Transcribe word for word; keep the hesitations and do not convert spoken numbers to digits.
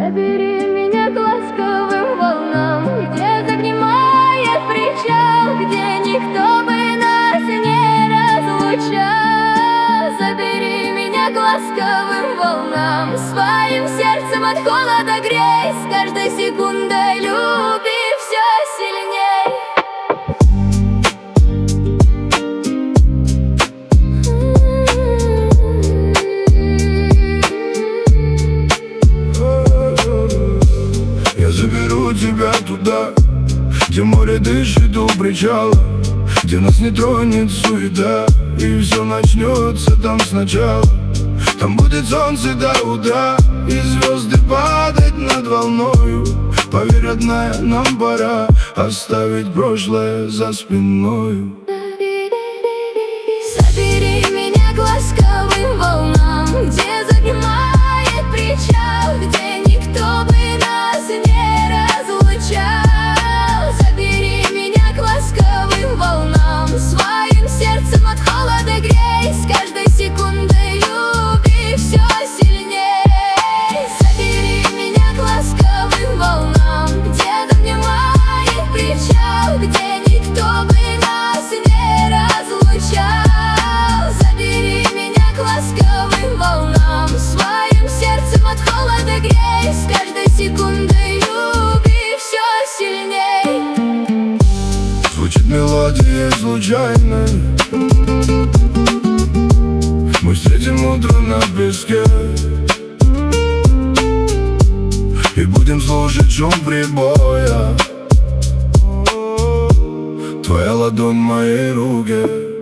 Забери меня к ласковым волнам, где загнимает причал, где никто бы нас не разлучал. Забери меня к ласковым волнам, своим сердцем от холода грей, с каждой секундой люби все сильней. Заберу тебя туда, где море дышит у причала, где нас не тронет суета, и все начнется там сначала. Там будет солнце до утра, и звезды падать над волною. Поверь, родная, нам пора оставить прошлое за спиною. Забери меня к ласковым волнам, где загнимает причал, где никто бы нас не разлучал. Забери меня к ласковым волнам, своим сердцем от холода грей, с каждой секундой люби все сильней. Забери меня к ласковым волнам, где загнимает причал, где никто бы нас не разлучал. Забери меня к ласковым волнам, своим сердцем от холода грей, с каждой секундой люби все сильней. Звучит мелодия случайно, мы встретим утро на песке и будем слушать шум прибоя. Твоя ладонь в моей руке.